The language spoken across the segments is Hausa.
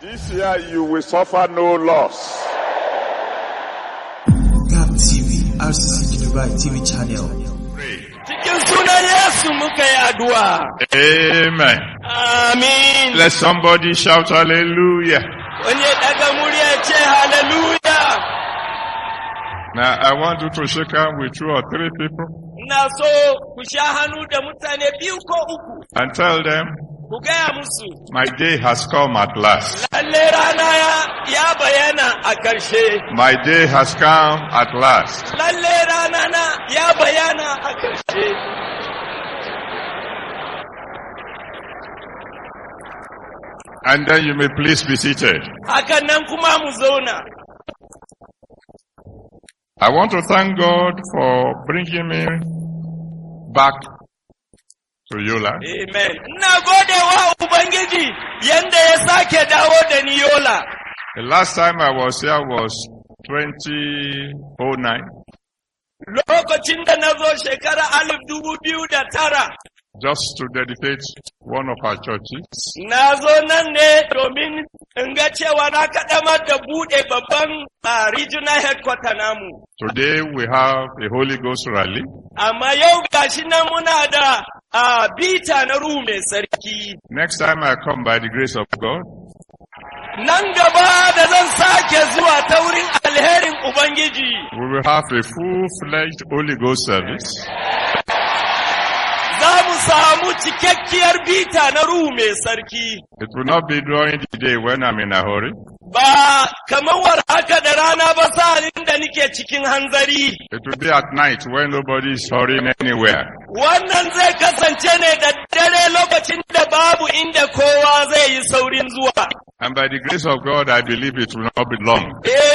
This year you will suffer no loss. GAP TV, RCC Dubai TV channel. Cikin sunan Yesu muka yi addu'a. Amen. Amin. Let somebody shout hallelujah. Wani ya daga murya ce hallelujah. Now I want you to shake hands with 2 or 3 people Ina so ku sha hannu da mutane biyu ko uku. and tell them, Ku gaya musu. my day has come at last. Lalle rana ya bayyana a ƙarshe. My day has come at last. Lalle rana na ya bayyana a ƙarshe. And then you may please be seated. Hakan nan kuma mu zauna. I want to thank God for bringing me back to Yola. Amen. Ina gode wa Ubangiji yanda ya sake dawo da ni Yola. The last time I was here was 2009. Lokacin da na zo shekara 2009. Just to dedicate one of our churches. Na zo nan ne domin in ga cewa na kaddamar da buɗe babban regional headquarter namu. Today we have a Holy Ghost rally. Amma yau gashi nan muna da bita na Ruhu Mai Sarki. Next time I come by the grace of God, Nan gaba da zan sake zuwa ta wurin alherin Ubangiji. we will have a full-fledged Holy Ghost service. Za mu samu cikakkiyar bita na Ruhu Mai Sarki. It will not be during the day when I'm in a hurry. Ba kamar war haka da rana ba sa'alin da nike cikin hanzari. It will be at night when nobody is hurrying anywhere. Wannan zai kasance ne da dare lokacin da babu inda kowa zai yi saurin zuwa. And by the grace of God, I believe it will not be long.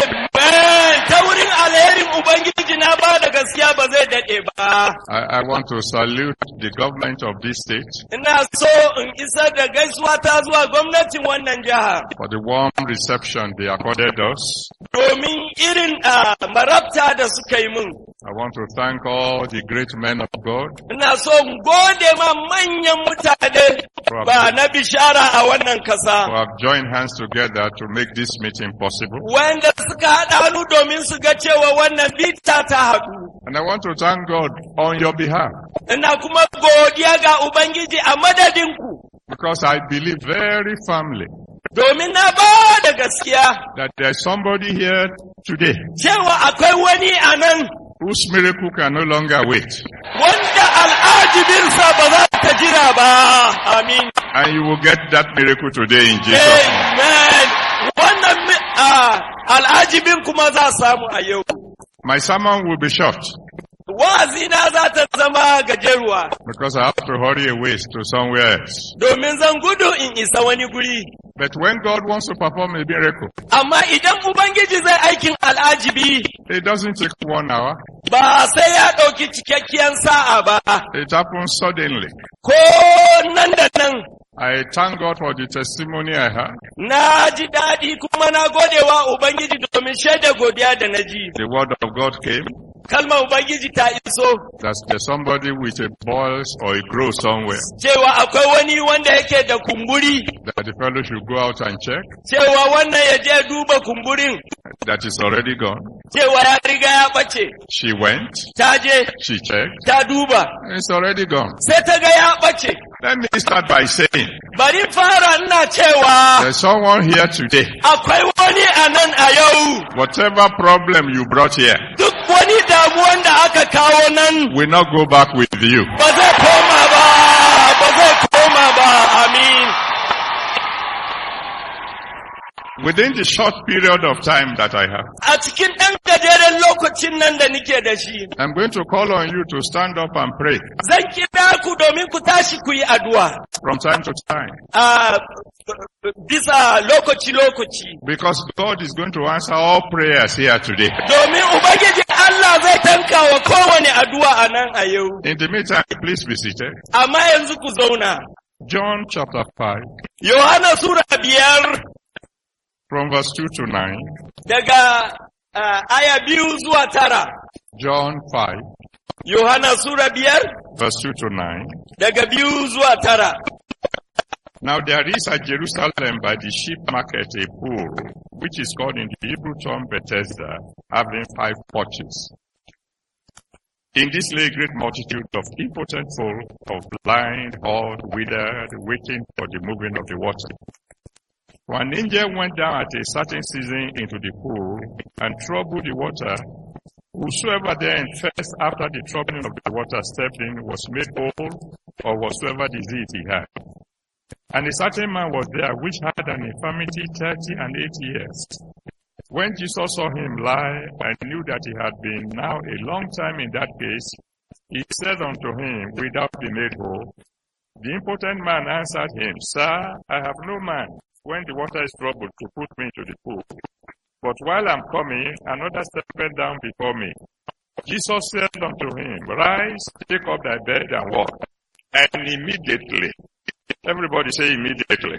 Amen. Ta wurin alherin Ubangiji na ba da gaskiya ba zai daɗe ba. I want to salute the government of this state Ina so in isar da gaisuwa ta zuwa gwamnatin wannan jiha. for the warm reception they accorded us. Domin irin marabta da suka yi min. I want to thank all the great men of God Ina so in gode ma manyan mutane ba na bishara a wannan who kasa. have joined hands together to make this meeting possible. Wanda suka haɗa hannu domin su ga cewa wannan bita ta haɗu. And I want to thank God on your behalf Ina kuma godiya ga Ubangiji a madadinku. because I believe very firmly Domin na ba da gaskiya that there's somebody here today cewa akwai wani a nan whose miracle can no longer wait. wanda al'ajibinsa ba za ta jira ba. Amin. And you will get that miracle today in Jesus' name. Amen. Wannan al'ajibin kuma za samu a yau. My sermon will be short Wa'azina za ta zama gajeruwa because I have to hurry away to somewhere else. domin zan gudu in isa wani guri. But when God wants to perform a miracle, Amma idan Ubangiji zai aikin al'ajibi it doesn't take 1 hour. ba sai ya ɗauki cikakkiyar sa'a ba, It happens suddenly. ko nan da nan. I thank God for the testimony I had. Na ji daɗi kuma na gode wa Ubangiji domin shaida godiya da na ji. The word of God came Kalmar Ubangiji ta iso that there's somebody with a boils or a growth somewhere, cewa akwai wani wanda yake da kumburi, that the fellow should go out and check, cewa wannan ya je duba kumburin, that is already gone. cewa ya riga ya ɓace. She went, Ta je, she checked, ta duba, and it's already gone. sai ta ga ya ɓace. Let me start by saying, Bari fara ina cewa there's someone here today. akwai wani a nan a yau, Whatever problem you brought here duk wani damuwan da aka kawo nan will not go back with you. ba zai koma ba, ba zai koma ba, amin. Within the short period of time that I have, A cikin ɗan gajeren lokacin nan da nike da shi, I'm going to call on you to stand up and pray zan kira ku domin ku tashi ku yi addu'a. from time to time, Bisa lokaci-lokaci. because God is going to answer all prayers here today. Domin Ubangiji Allah zai tanka wa kowane addu'a a nan a yau. In the meantime, please be seated. Amma yanzu ku zauna. John chapter 5, Yohana Sura 5 from verse 2 to 9. daga aya 2 zuwa 9. John 5, Yohana Sura 5 verse 2 to 9. daga 2 zuwa 9. Now there is at Jerusalem by the sheep market a pool, which is called in the Hebrew term Bethesda, having 5 porches. In this lay a great multitude of impotent folk, of blind, halt, withered, waiting for the moving of the water. For an angel went down at a certain season into the pool and troubled the water. Whosoever then first after the troubling of the water stepped in was made whole, or whatsoever disease he had. And a certain man was there which had an infirmity 38 years. When Jesus saw him lie and knew that he had been now a long time in that case, he said unto him, Wilt thou be made whole? The impotent man answered him, Sir, I have no man, when the water is troubled, to put me into the pool. But while I am coming, another stepped down before me. Jesus said unto him, Rise, take up thy bed and walk. And immediately, everybody say immediately.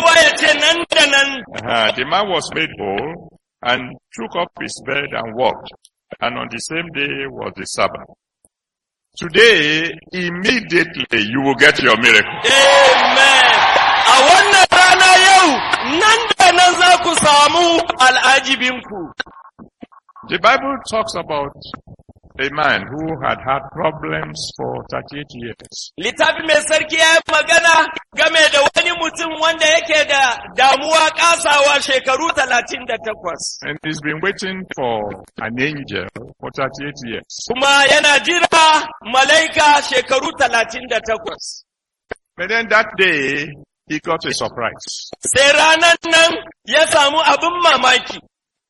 The man was made whole and took up his bed and walked. And on the same day was the Sabbath. Today, immediately you will get your miracle. Amen. A wannan rana yau, nan da nan za ku samu al'ajibinku. The Bible talks about a man who had had problems for 38 years. Littafi mai sarki ya yi magana game da wani mutum wanda yake da damuwa kasawa shekaru 38. And he's been waiting for an angel for 38 years. Kuma yana jira malaika shekaru 38. But then that day, he got a surprise. Sai ranan nan ya samu abin mamaki.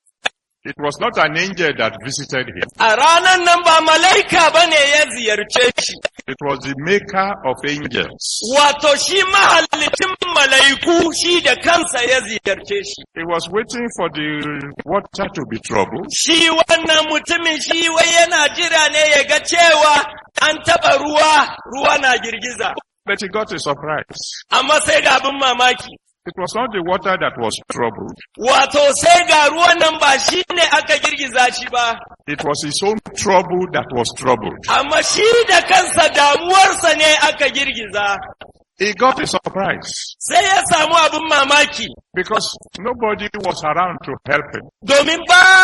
It was not an angel that visited him. A ranan nan ba malaika bane ya ziyarce shi. It was the maker of angels. Wato shi mahallicin malaiku shi da kansa ya ziyarce shi. He was waiting for the water to be troubled. Shi wannan mutumin shi wai yana jira ne ya ga cewa an taba ruwa na girgiza. But he got a surprise. Amma sai ga abin mamaki. It was not the water that was troubled. Wato sai ga ruwan nan ba shi ne aka girgiza shi ba. It was his own trouble that was troubled. Amma shi da kansa damuwarsa ne aka girgiza. He got a surprise. Sai ya samu abin mamaki. Because nobody was around to help him. Domin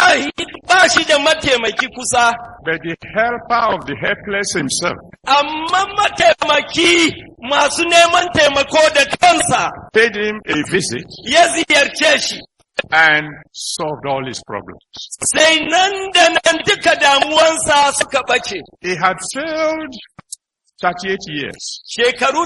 ba shi da mataimaki kusa. But the helper of the helpless himself. Amma mataimaki masu neman taimako da kansa. Paid him a visit. Ya ziyarce shi. And solved all his problems. Sai nan da nan duka damuwansa suka bace. He had failed 38 years. Shekaru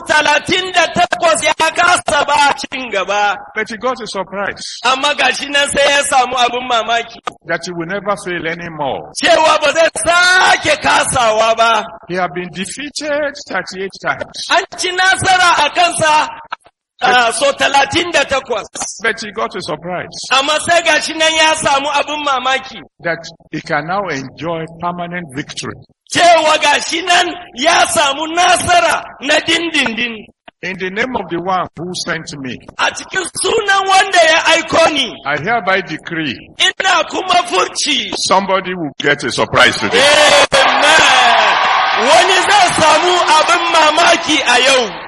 38 ya kasa ba cin gaba. But he got a surprise. Amma gashi nan sai ya samu abin mamaki. That he will never fail anymore. Cewa ba zai sake kasawa ba. He had been defeated 38 times. An ci nasara a kansa so 38. But he got a surprise. Amma sai gashi nan ya samu abin mamaki. That he can now enjoy permanent victory. Cewa gashi nan ya samu nasara na dindindin. In the name of the one who sent me. A cikin sunan wanda ya aiko ni. I hereby decree. Ina kuma furci. Somebody will get a surprise today. Amen. Wani zai samu abin mamaki a yau.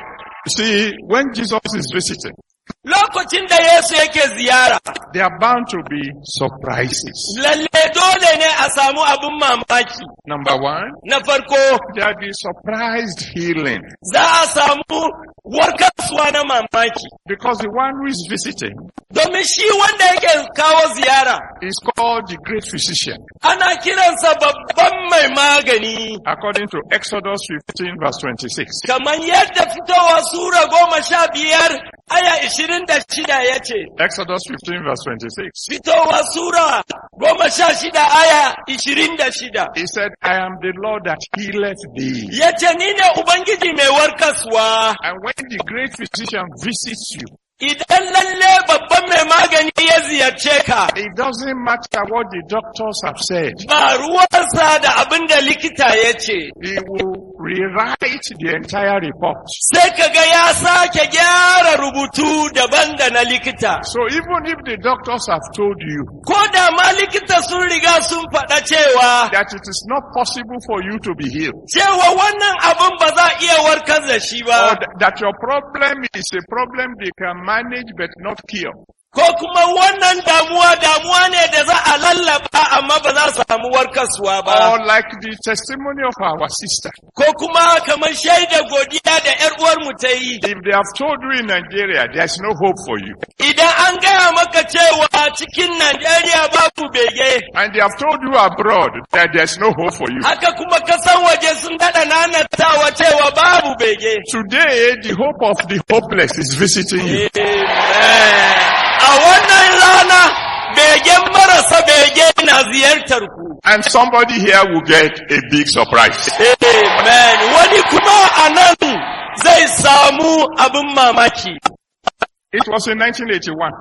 See, when Jesus is visiting, lokacin da Yesu yake ziyara, there are bound to be surprises. Lalle dole ne a samu abin mamaki. Number one, na farko, there will be surprised healing. Za a samu warkaswa na mamaki. Because the one who is visiting, domin shi wanda yake kawo ziyara, is called the great physician. Ana kiransa babban mai magani. According to Exodus 15 verse 26. Kamar yadda Fitowa Sura 15 aya 26 yace. Exodus 15 verse 26. Fitowa Sura 16 aya 26. He said, I am the Lord that healeth thee. Yace ni ne Ubangiji mai warkaswa. And when the great physician visits you, Idan lalle babban mai magani ya ziyarce ka, it doesn't matter what the doctors have said. ba ruwansa da abin da likita ya ce, He will rewrite the entire report. sai ka ga ya sake gyara rubutu daban da na likita. So even if the doctors have told you Ko da ma likita sun riga sun faɗa cewa, that it is not possible for you to be healed, cewa wannan abin ba za a iya warkar da shi or ba, that your problem is a problem they can manage but not cure, ko kuma wannan damuwa ne da za a lallaba amma ba za su samu warkaswa or ba. like the testimony of our sister, Ko kuma kamar shaida godiya da ‘yar uwarmu ta yi, if they have told you in Nigeria there's no hope for you, idan an gaya maka cewa cikin Najeriya babu bege, and they have told you abroad that there's no hope for you, haka kuma kasan waje sun daɗa nanatawa cewa babu bege. today the hope of the hopeless is visiting you. Amen. A wannan rana, begen marasa bege na ziyartar ku. And somebody here will get a big surprise. Amen. Wani kuma a nan zai samu abin mamaki. It was in 1981.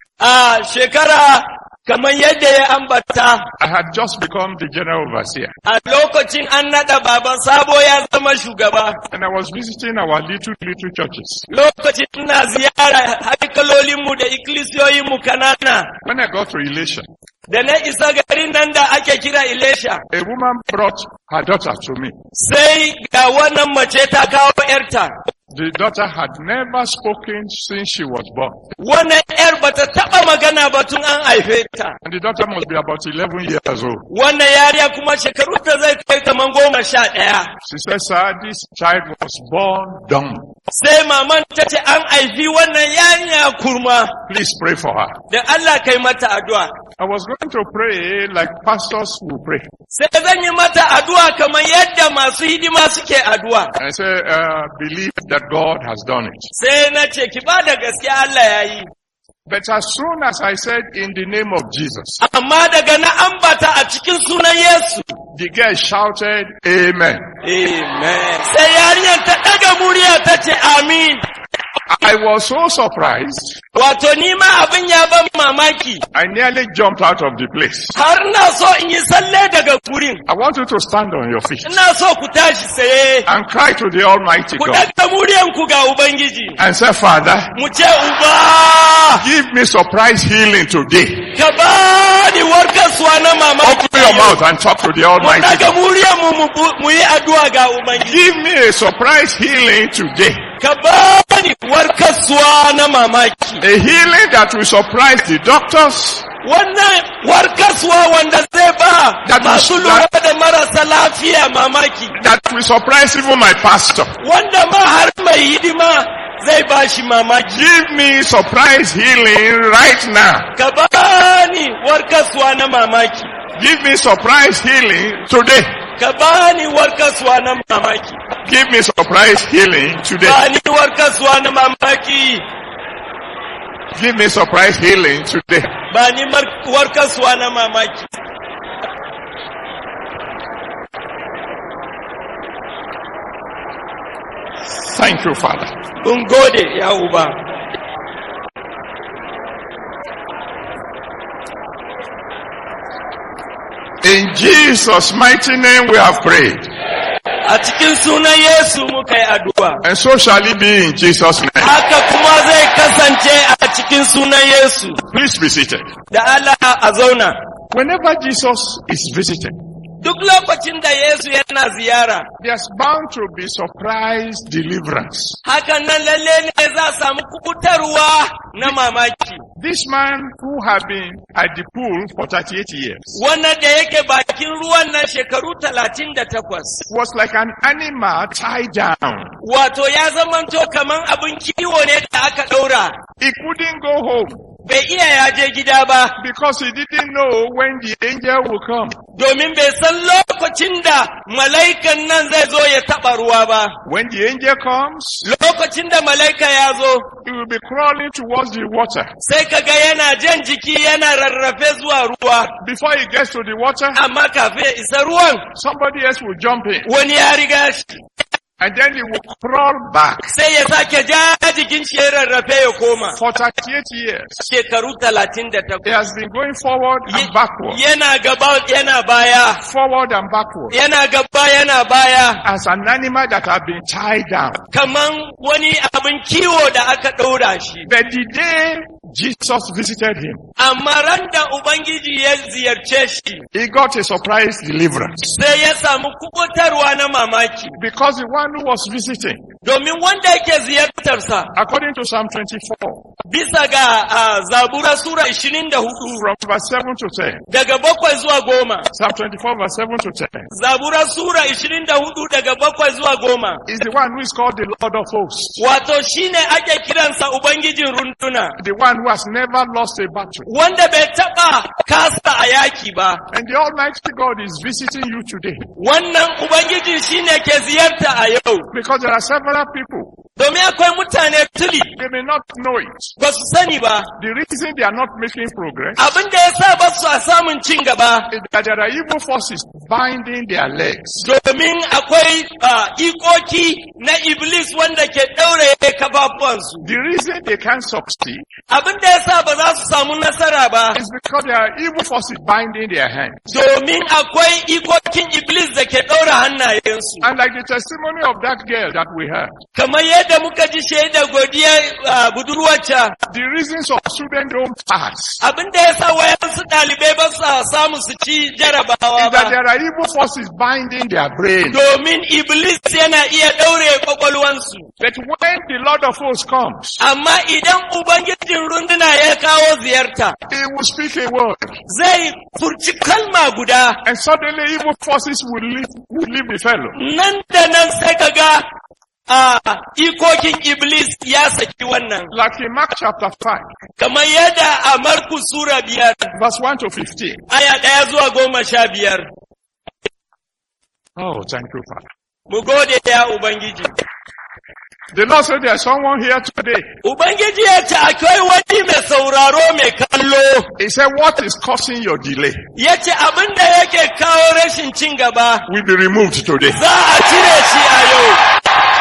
A shekara kamar yadda ya ambata, I had just become the general overseer, a lokacin an naɗa baban sabo ya zama shugaba. and I was visiting our little churches. Lokacin ina ziyara haikalolinmu da ikkilisiyoyinmu kanana. When I got to Elisha, Da na isa garin nan da ake kira Ilesha, a woman brought her daughter to me. sai ga wannan mace ta kawo ‘yarta. The daughter had never spoken since she was born. Wannan ‘yar bata taɓa magana ba tun an haife ta. And the daughter must be about 11 years old. Wannan yariya kuma shekaru ta zai kai kaman 11. She said, sir, this child was born dumb. Sai maman ta ce an haifi wannan yariya kurma. Please pray for her. Da Allah kai mata addu'a. I was going to pray like pastors will pray. Sai zan yi mata addu'a kamar yadda masu hidima suke addu'a. And I said, believe that God has done it. Sai na ce ki ba da gaskiya Allah ya yi. But as soon as I said in the name of Jesus, Amma daga na ambata a cikin sunan Yesu. the girl shouted, Amen. Amen. Sai yarinyar ta ɗaga murya ta ce amin. I was so surprised, Wato ni ma abin ya ban mamaki. I nearly jumped out of the place. Har na so in yi tsalle daga gurin. I want you to stand on your feet Ina so ku tashi tsaye. and cry to the Almighty Ku God ɗaga muryanku ga Ubangiji. and say, Father, Mu ce Uba, give me surprise healing today. ka ba ni warkaswa na mamaki. Open your mouth and talk to the Mu Almighty ɗaga God. muryanmu mu yi addu'a ga Ubangiji. Give me a surprise healing today. Ka ba ni warkaswa na mamaki. A healing that will surprise the doctors, Wannan warkaswa wanda zai ba That masu is- lura da marasa lafiya mamaki. that will surprise even my pastor. Wanda ma har mai hidima zai ba shi mamaki. Give me surprise healing right now. Ka ba ni warkaswa na mamaki. Give me surprise healing today. Ka ba ni warkaswa na mamaki. Give me surprise healing today. Ba ni warkaswa na mamaki. Give me surprise healing today. Ba ni warkaswa na mamaki. Thank you, Father. Mun gode ya Uba. In Jesus' mighty name we have prayed. A cikin sunan Yesu muka yi addu'a. And so shall it be in Jesus' name. Haka kuma zai kasance a cikin sunan Yesu. Please be seated. Da Allah a zauna. Whenever Jesus is visited, Duk lokacin da Yesu yana ziyara, there's bound to be surprise deliverance. hakan nan lalle ne za a samu kubutarwa na mamaki. This man who had been at the pool for 38 years Wannan da yake bakin ruwan nan shekaru 38, was like an animal tied down. wato ya zamanto kaman abin kiwo ne da aka ɗaura. He couldn't go home Bai iya ya je gida ba, because he didn't know when the angel will come. domin bai san lokacin da mala'ikan nan zai zo ya taɓa ruwa ba. When the angel comes, Lokacin da mala'ika ya zo, he will be crawling towards the water. sai kaga yana jan jiki yana rarrafe zuwa ruwa. Before he gets to the water, Amma kafin ya isa ruwan, somebody else will jump in. wani ya riga shi. And then he will crawl back sai ya sake ja jikin shi ya rarrafe ya koma. for 38 years. Shekaru 38. He has been going forward and backward, Yana gaba yana baya. forward and backward, Yana gaba yana baya. as an animal that has been tied down. Kaman wani abin kiwo da aka ɗaura shi. But the day Jesus visited him, Amma ran da Ubangiji ya ziyarce shi, he got a surprise deliverance. sai ya samu kubutarwa na mamaki. Because the one who was visiting, Domin wanda yake ziyartarsa, according to Psalm 24, bisa ga Zabura Sura 24, from verse 7 to 10, daga 7 zuwa 10. Psalm 24 verse 7 to 10, Zabura Sura 24 daga 7 zuwa 10. is the one who is called the Lord of hosts, Wato shine ake kiransa Ubangijin runduna, the one who has never lost a battle. wanda bai taɓa kasa a yaki ba. And the Almighty God is visiting you today, Wannan Ubangijin shine ke ziyarta a yau. because there are several people, Domin akwai mutane tuli they may not know it. ba su sani ba. The reason they are not making progress Abin da ya sa ba su a samun cin gaba, is that there are evil forces binding their legs. domin akwai ikoki na Iblis wanda ke ɗaure kafafuwansu. The reason they can't succeed Abin da ya sa ba za su samu nasara ba, is because there are evil forces binding their hands. domin akwai ikokin Iblis da ke ɗaura hannayensu. And like the testimony of that girl that we heard, Kamar yadda muka ji shaida godiyar budurwacce, the reasons of students don't pass abin da ya sa wayansu ɗalibai ba su samu su ci jarabawa is that ba. there are evil forces binding their brain. Domin Iblis yana iya ɗaure ƙwaƙwalwansu. But when the Lord of hosts comes, Amma idan Ubangijin runduna ya kawo ziyarta, he will speak a word, zai furci kalma guda, and suddenly evil forces will leave the fellow. nan da nan sai ka ga ikokin Iblis ya saki wannan. Like in Mark chapter 5, Kamar yadda a Markus Sura 5, verse 1 to 15. aya 1 zuwa 15. Oh, thank you, Father. Mu gode ya Ubangiji. The Lord said there's someone here today. Ubangiji ya ce akwai wani mai sauraro mai kallo. He said, what is causing your delay Ya ce abin da yake kawo rashin cin gaba, will be removed today. za a cire shi a yau.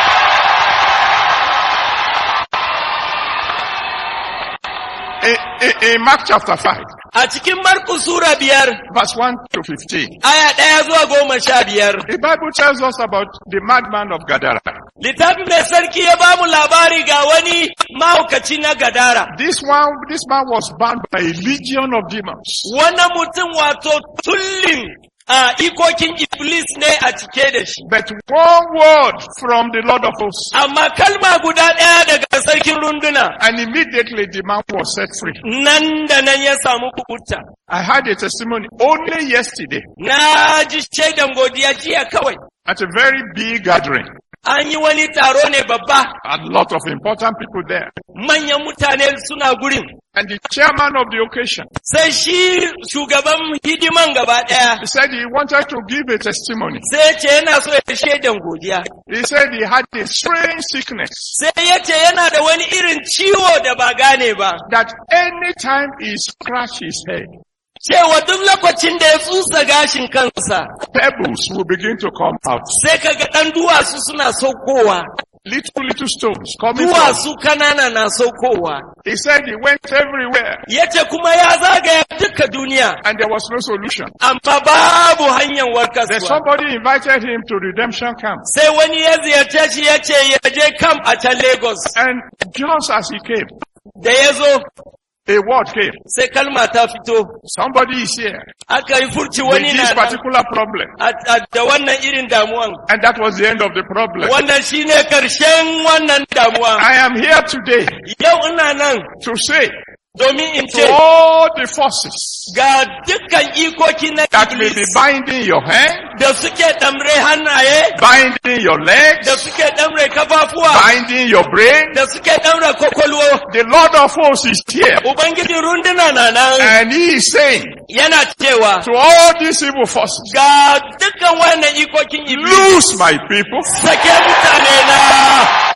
In Mark chapter 5, A cikin Markus Sura 5, verse 1 to 15, aya 1 zuwa 15. the Bible tells us about the madman of Gadara. Littafi mai sarki ya ba mu labari ga wani mahaukaci na Gadara. This man was bound by a legion of demons. Wannan mutum wato tullin ikokin Iblis ne a cike da shi. But one word from the Lord of hosts, Amma kalma guda ɗaya daga sarkin runduna, and immediately the man was set free. nan da nan ya samu kubuta. I had a testimony only yesterday Na ji shaidan godiya jiya kawai. at a very big gathering. An yi wani taro ne babba, A lot of important people there. manyan mutane suna gurin. And the chairman of the occasion, Sai shi shugaban hidiman gaba ɗaya, he said he wanted to give a testimony. sai ya ce yana so ya shaidan godiya. He said he had a strange sickness Sai ya ce yana da wani irin ciwo da ba gane ba. that anytime he scratched his head, Cewa duk lokacin da ya tsutsa gashin kansa, pebbles will begin to come out. sai kaga ɗan duwatsu suna saukowa. Little stones coming from. Duwatsu kanana na saukowa. He said he went everywhere Ya ce kuma ya zagaya duka duniya, and there was no solution. amma babu hanyar Then warkaswa. somebody invited him to redemption camp. Sai wani ya ziyarce shi ya ce ya je camp a can Lagos. And just as he came, Da ya zo, a word came. sai kalma ta fito. Somebody is here Aka yi furci with wani this na nan particular problem. da wannan irin damuwan. And that was the end of the problem. Wannan shine karshen wannan damuwa. I am here today Yau ina nan to say domin in to ce all the forces ga dukkan ikoki na that may be Iblis binding your hand, da suke ɗamre hannaye, binding your legs, da suke ɗamre kafafuwa, binding your brain, da suke ɗamre kwakwalwo. the Lord of hosts is here. Ubangijin runduna na nan And he is saying yana cewa to all these evil forces, ga dukkan wannan ikokin Iblis loose my people sake mutane na,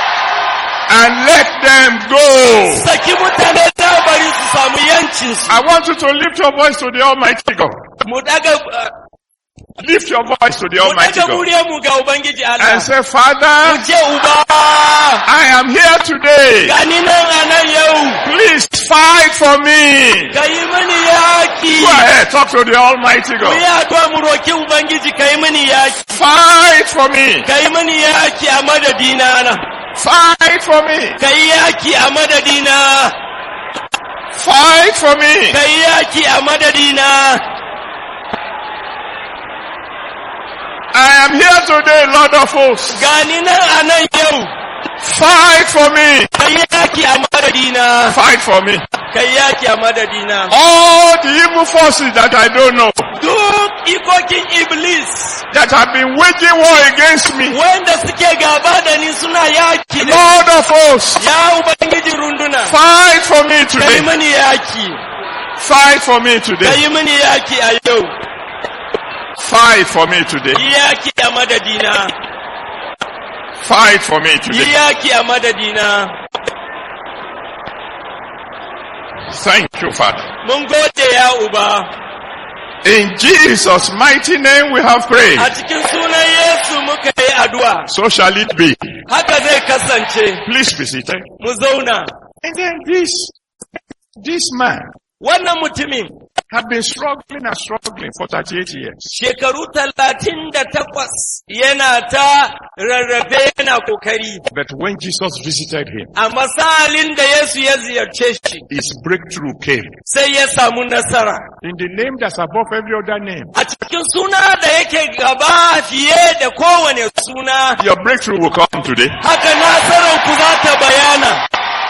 and let them go. saki mutane na bari su samu yancinsu. I want you to lift your voice to the Almighty God. Mu daga Lift your voice to the Mu Almighty daga God muryar mu ga Ubangiji and Allah. say, Father, Mu ce Uba, I am here today. gani nan a nan yau, Please fight for me. ka yi mini yaki. Go ahead, talk to the Almighty Mu yi God. addu'a mu roki Ubangiji ka yi mini yaki. Fight for me. Ka yi mini yaki a madadina na. Fight for me. Ka yi yaki a madadina. Fight for me. Ka yi yaki a madadina. I am here today, Lord of hosts. Gani nan a nan yau, Fight for me. ka yi yaki a madadina. Fight for me. Ka yi yaki a madadina. All the evil forces that I don't know, Duk ikokin Iblis, that have been waging war against me, wanda suke gaba da ni suna yaki da Lord of hosts, ya Ubangiji runduna. fight for me Ka yi today. mini yaki. Fight for me Ka today. yi mini yaki a yau. Fight for me today. Yi yaki a madadina. Fight for me Yi today. yaki a madadina. Thank you, Father. Mun gode ya Uba. In Jesus' mighty name we have prayed. A cikin sunan Yesu muka yi addu'a. So shall it be. Haka zai kasance. Please be seated. Mu zauna. And then this man Wannan mutumin had been struggling and struggling for 38 years. shekaru 38 yana ta rarrafe yana kokari. But when Jesus visited him, A misalin da Yesu ya ziyarce shi, his breakthrough came. sai ya samu nasara. In the name that's above every other name, A cikin suna da yake gaba fiye da kowane suna, your breakthrough will come today. haka nasarar ku za ta bayana.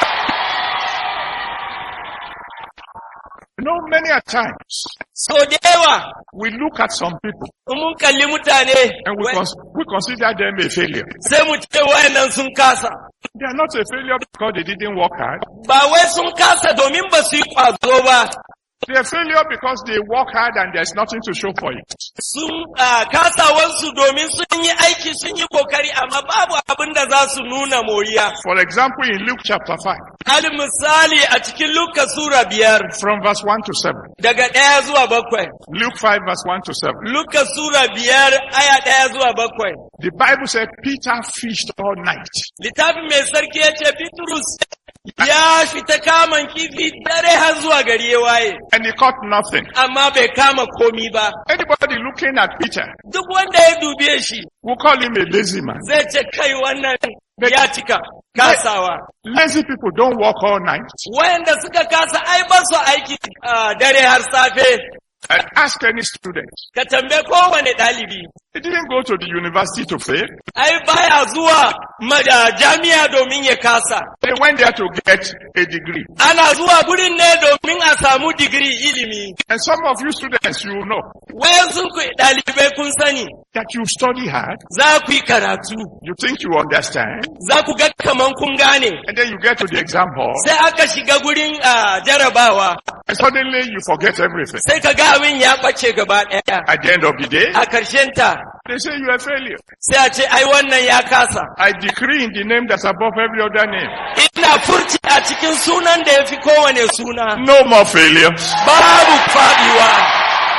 You know, many a times, So da yawa, we look at some people in mun kalli mutane, and we consider them a failure. sai mu ce wayannan sun kasa. They are not a failure because they didn't work hard. Ba wai sun kasa domin ba su yi kwazo ba, They are a failure because they work hard and there's nothing to show for it. sun kasawansu domin sun yi aiki sun yi kokari amma babu abin da za su nuna moriya. For example, in Luke chapter 5, Alal misali a cikin Luka Sura 5 from verse 1 to 7. daga 1 zuwa 7. Luke 5 verse 1 to 7. Luka Sura 5 aya 1 zuwa 7. The Bible said Peter fished all night. Littafin mai sarki ya ce Bitrus ya fita kaman kifi dare har zuwa gari ya waye, And he caught nothing. amma bai kama komi ba. Anybody looking at Peter Duk wanda ya dube shi will call him a lazy man. zai ce kai wannan ya cika kasawa. Lazy people don't work all night. Wayanda suka kasa ai ba su aiki dare har safe. And ask any student. Ka tambaye kowane ɗalibi. He didn't go to the university to fail. Ai baya zuwa jami'a domin ya kasa. They went there to get a degree. Ana zuwa gurin ne domin a samu digiri ilimi. And some of you students, you know Wayansu ku ɗalibai kun sani, that you study hard. za ku yi karatu, You think you understand. za ku ga kaman kun gane. And then you get to the exam hall. Sai aka shiga gurin jarabawa, And suddenly you forget everything. sai ka ga abin ya ɓace gaba ɗaya. At the end of the day, A ƙarshen ta, they say you are a failure. sai a ce ai wannan ya kasa. I decree in the name that's above every other name. Ina furci a cikin sunan da ya fi kowane suna. No more failures. Babu faɗiwa.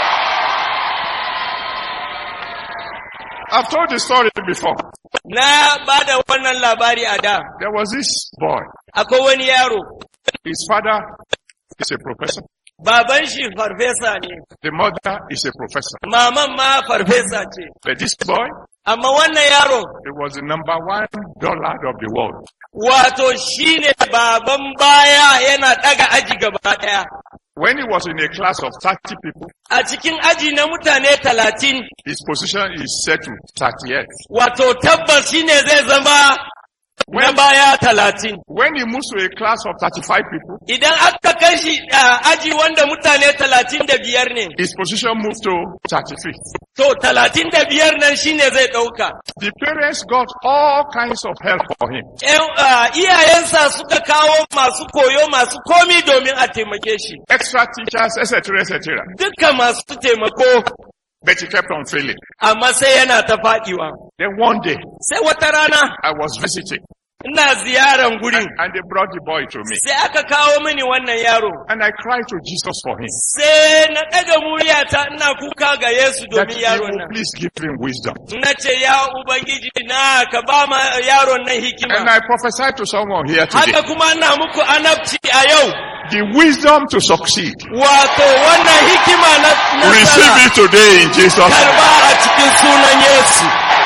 I've told the story before. Na ba da wannan labari a da. There was this boy. Akwai wani yaro, His father is a professor. baban shi farfesa ne, The mother is a professor. maman ma farfesa ce. But this boy, Amma wannan yaro, he was the number $1 of the world. wato shi ne baban baya yana ɗaga aji gaba ɗaya. When he was in a class of 30 people, A cikin aji na mutane 30, his position is set to 38. wato tabbas shi ne zai zama na baya 30. When he moves to a class of 35 people, Idan aka kai shi aji wanda mutane 35 ne, his position moves to 35th. to 35 nan shi ne zai ɗauka. The parents got all kinds of help for him. Iyayensa suka kawo masu koyo masu komi domin a taimake shi. Extra teachers, etc., etc. Dukkan masu taimako, But he kept on failing. amma sai yana ta faɗiwa. Then one day, Sai wata rana I was visiting. ina ziyaran gurin. And they brought the boy to me. Sai aka kawo mini wannan yaro. And I cried to Jesus for him. Sai na ɗaga muryata ina kuka ga Yesu That domin he yaron will nan. please give him wisdom. Na ce ya Ubangiji na ka ba ma yaron nan And hikima. I prophesied to someone here today. Haka kuma ina muku anabci a yau. The wisdom to succeed. Wato wannan hikima na Receive nasara. it today in Jesus' name. Karba a cikin sunan Yesu.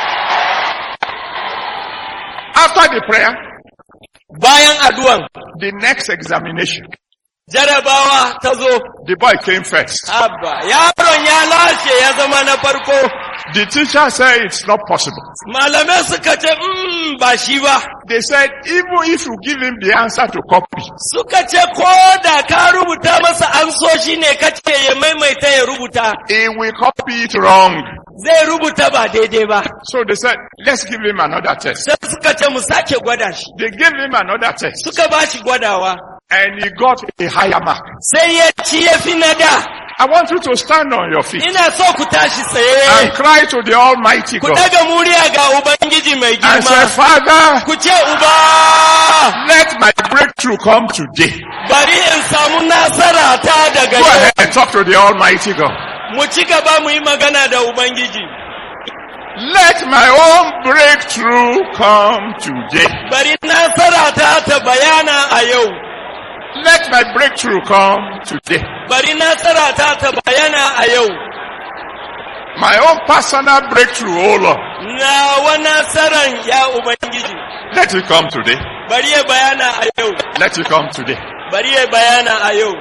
After the prayer, Bayan addu'an, the next examination, jarabawa ta zo. the boy came first. Abba, yaron ya lashe ya zama na farko. The teacher said it's not possible. Malamai suka ce, ba shi ba. They said even if you give him the answer to copy, Suka ce ko da ka rubuta masa ansoshi ne kace ya maimaita ya rubuta, he will copy it wrong. zai rubuta ba daidai ba. So they said, let's give him another test. Sai suka ce mu sake gwada shi. They gave him another test. Suka ba shi gwadawa. And he got a higher mark. Sai ya ci ya fi na da. I want you to stand on your feet Ina so ku tashi and tsaye. cry to the Almighty Ku God daga murya ga Ubangiji mai and say, girma. Father, Ku ce, Uba, let my breakthrough come today. bari in samu nasara ta daga Go yau. ahead and talk to the Almighty God. Mu ci gaba mu yi magana da Ubangiji. Let my own breakthrough come today. Bari nasara ta bayana a yau. Let my breakthrough come today. Bari nasara ta bayana a yau. My own personal breakthrough, oh Lord. Nawa nasaran ya Ubangiji. Let it come today. Bari ya bayana a yau. Let it come today. Bari ya bayana a yau.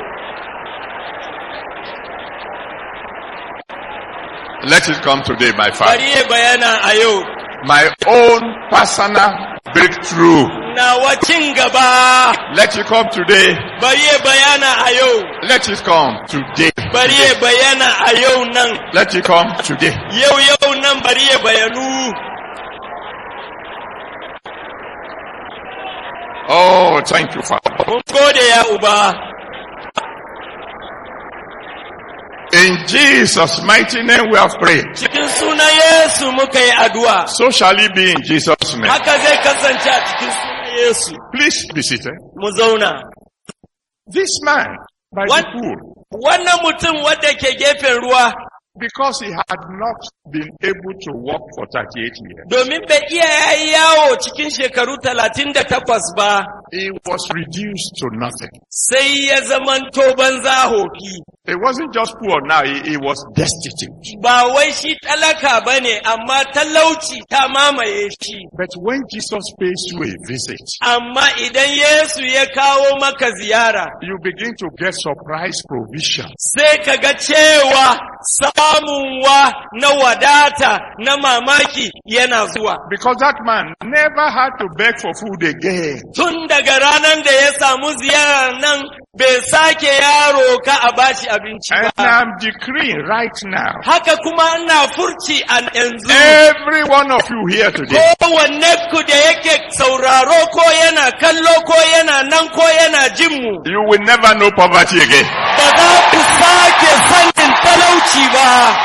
Let it come today, my Father. Bari ya bayana a yau. My own personal breakthrough. Nawa cin gaba. Let it come today. Bari ya bayana a yau. Let it come today. Bari ya bayana a yau nan. Let it come today. Yau nan bari ya bayanu. Oh, thank you, Father. Mun gode ya Uba. In Jesus' mighty name we have prayed. Cikin sunan Yesu muka yi addu'a. So shall it be in Jesus' name. Haka zai kasance a cikin sunan Yesu. Please be seated. Mu zauna. This man by What? the pool, Wannan mutum wanda ke gefen ruwa, because he had not been able to walk for 38 years, domin bai iya yayi yawo cikin shekaru 38 ba, he was reduced to nothing. sai ya zamanto banza hofi. He wasn't just poor now, he was destitute. Ba wai shi talaka bane, amma talauci ta mamaye shi. But when Jesus pays you a visit, Amma idan Yesu ya kawo maka ziyara, you begin to get surprise provision. sai ka ga cewa samunwa na wadata na mamaki yana zuwa. Because that man never had to beg for food again. Tun daga ranar da ya samu ziyarar nan bai sake yaro ka a bashi abinci And ba. I'm decreeing right now, Haka kuma ina furci a yanzu. every one of you here today, Kowanne ku da yake sauraro ko yana kallo ko yana nan ko yana jinmu. you will never know poverty again. Ba za ku sake sanin talauci ba.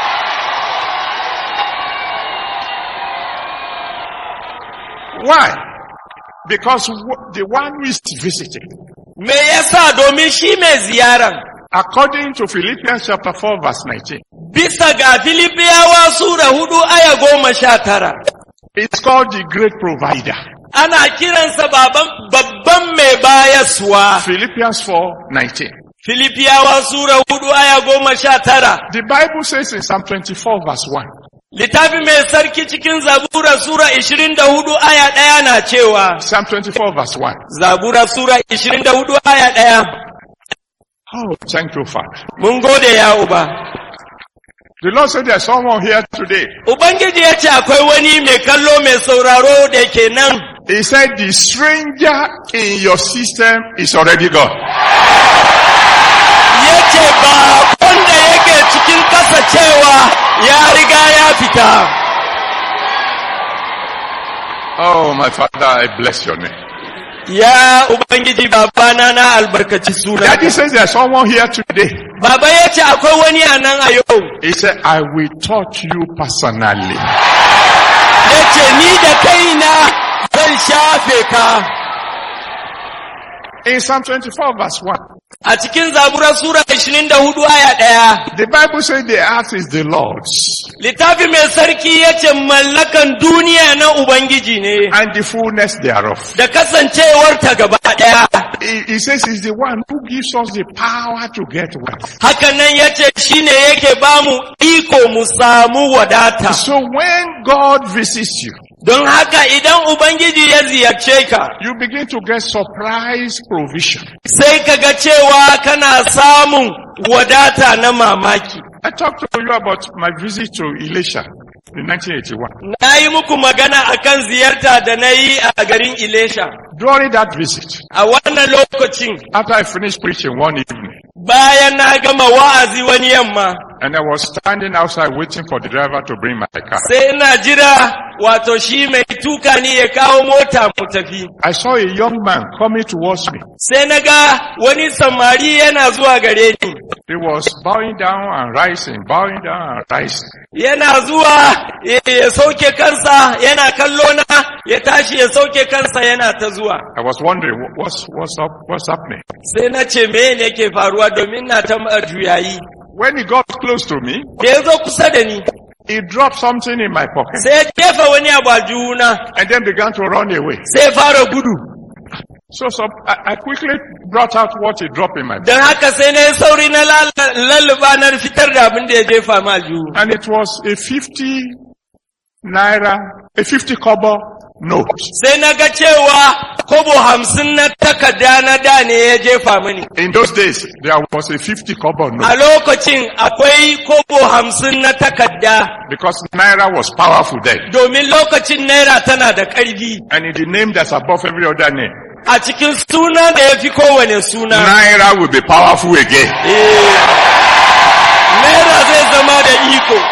Why? Because the one who is visiting, Me yasa domin shi mai ziyaran. according to Philippians chapter 4 verse 19, Bisa ga Filipiyawa Sura 4:19. it's called the great provider. Ana kiransa babban mai bayaswa. Philippians 4:19. Filipiyawa Sura 4:19. The Bible says in Psalm 24 verse 1, Littafi mai sarki cikin Zabura Sura 24:1 na cewa, Psalm 24 verse 1. Zabura Sura 24:1. Oh, thank you, Father. Mun gode ya Uba. The Lord said there's someone here today. Ubangiji ya ce akwai wani mai kallo mai sauraro da ke nan. He said the stranger in your system is already gone. Ya ce ba wanda yake cikin kasa cewa ya riga ya fita. Oh, my Father, I bless your name. Ya Ubangiji babana na albarkaci suna. Daddy says there's someone here today. Baba ya ce akwai wani a nan a yau. He said, I will touch you personally. Ya ce ni da kaina zan shafe ka. In Psalm 24 verse 1, A cikin Zabura Sura 24 aya 1. the Bible says the earth is the Lord's Littafi mai sarki ya ce mallakan duniya na Ubangiji ne, and the fullness thereof. da kasancewarta gaba ɗaya. He says he's the one who gives us the power to get wealth. Hakan nan ya ce shi ne yake ba mu iko mu samu wadata. So when God visits you, Don haka idan Ubangiji ya ziyarce ka, you begin to get surprise provision. sai ka ga cewa kana samun wadata na mamaki. I talked to you about my visit to Elisha in 1981. Na yi muku magana akan ziyarta da na yi a garin Ilesha. During that visit, A wannan lokacin, after I finished preaching one evening, bayan na gama wa'azi wani yamma, and I was standing outside waiting for the driver to bring my car, sai ina jira wato shi mai tuka ni ya kawo mota mu tafi. I saw a young man coming towards me. Sai na ga wani samari yana zuwa gare ni. He was bowing down and rising, bowing down and rising. Yana zuwa ya sauke kansa, yana kallo na, ya tashi ya sauke kansa yana ta zuwa. I was wondering, what's happening? Sai na ce me ne ke faruwa domin na ta juyayi. When he got close to me, Da ya zo kusa da ni, he dropped something in my pocket sai ya jefa wani abu a juna, and then began to run away. sai ya fara gudu. So I quickly brought out what he dropped in my pocket. Don haka sai na yi sauri na lalluba na fitar da abin da ya jefa ma aljihu. And it was a 50 kobo note. Sai na ga cewa kobo 50 na takarda na da ne ya jefa mini. In those days, there was a 50 kobo A note lokacin akwai kobo 50 na takarda, because Naira was powerful then. domin lokacin naira tana da ƙarfi. And in the name that's above every other name, A cikin suna da ya fi kowane suna, Naira will be powerful again. naira zai zama da iko.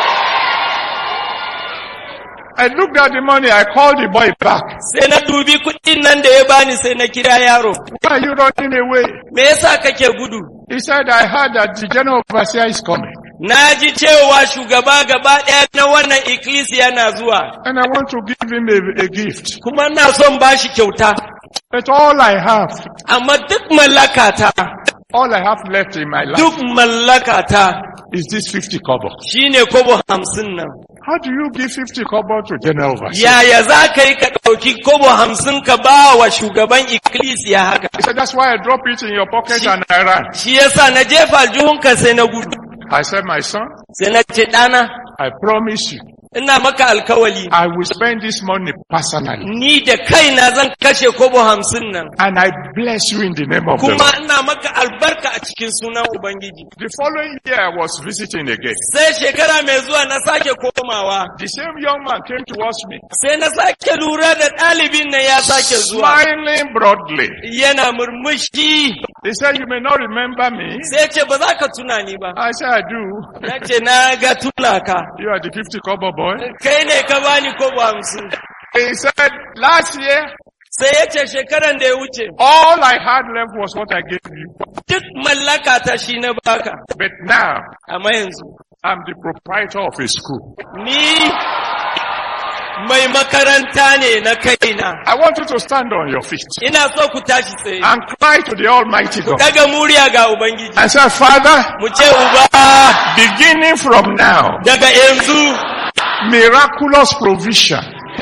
I looked at the money, I called the boy back. Sai na dubi kuɗin nan da ya bani sai na kira yaro. Why are you running away? Me yasa kake gudu? He said, I heard that the general overseer is coming. Na ji cewa shugaba gaba ɗaya na wannan ikkilisiya na zuwa, And I want to give him a gift. kuma ina son bashi kyauta. But all I have Amma duk mallakata, All I have left in my life duk mallakata is this 50 kobo. shine kobo 50 nan. How do you give 50 kobo to general overseer? Yaya za ka yi ka ɗauki kobo 50 ka ba wa shugaban ikkilisiya haka? He said, that's why I drop it in your pocket and I ran. Shi yasa na jefa aljihunka sai na gudu. I said, my son, Sai na ce ɗana, I promise you, ina maka alkawali, I will spend this money personally. ni da kaina zan kashe kobo 50 nan. And I bless you in the name of the Kuma Lord. ina maka albarka a cikin sunan Ubangiji. The following year I was visiting again. Sai shekara mai zuwa na sake komawa. The same young man came towards me, Sai na sake lura da ɗalibin nan ya sake zuwa. smiling broadly. Yana murmushi. He said, you may not remember me. Sai ce ba za ka tuna ni ba. I said, I do. Na ce na ga tuna ka. You are the 50 kobo boy. Kai ne ka bani kobo 50. He said, last year, Sai ya ce shekaran da ya wuce. all I had left was what I gave you. Duk mallaka ta shi na baka. But now, Amma yanzu. I'm the proprietor of a school. Ni mai makaranta ne na kaina. I want you to stand on your feet Ina so ku tashi tsaye. and cry to the Almighty God Daga murya ga Ubangiji. and say, Father, Mu ce Uba beginning from now, daga yanzu miraculous provision,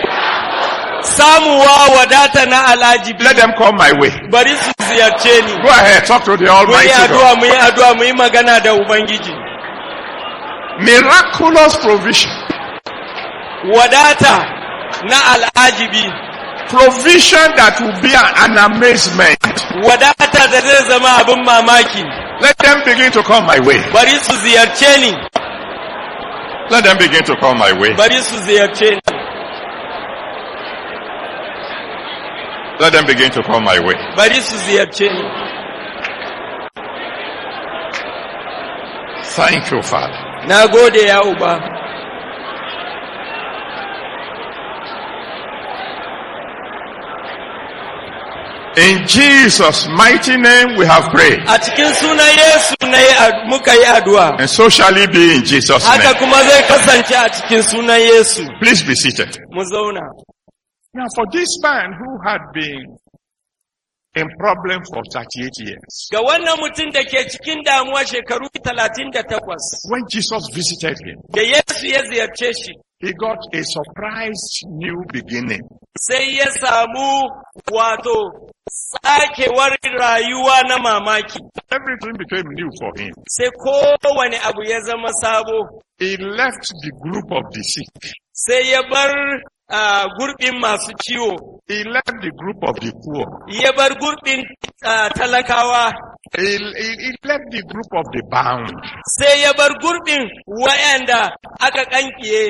samuwa wadata na alajibi. let them come my way. Bari su ziyarce ni. Go ahead, talk to the Mu yi Almighty God. addu'a, mu yi addu'a, mu yi magana da Ubangiji. Miraculous provision, Wadata na al'ajibi. provision that will be an amazement. Wadata da zai zama abin mamaki. Let them begin to come my way. Bari su ziyarce ni. Let them begin to come my way. Bari su ziyarce ni. Let them begin to come my way. Bari su ziyarce ni. Thank you, Father. Na gode ya Uba. In Jesus' mighty name we have prayed. A cikin sunan Yesu muka yi addu'a. And so shall it be in Jesus' Haka name. kuma zai kasance a cikin sunan Yesu. Please be seated. Mu zauna. Now, for this man who had been in problem for 38 years, Ga wannan mutum da ke cikin damuwa shekaru 38, when Jesus visited him, da Yesu ya ziyarce shi, he got a surprise new beginning. sai ya samu wato tsakewar rayuwa na mamaki. Everything became new for him. Sai kowane abu ya zama sabo. He left the group of the sick. Sai ya bar gurbin masu ciwo. He left the group of the poor. Ya bar gurbin talakawa. He left the group of the bound. Sai ya bar gurbin wayanda aka kankiye.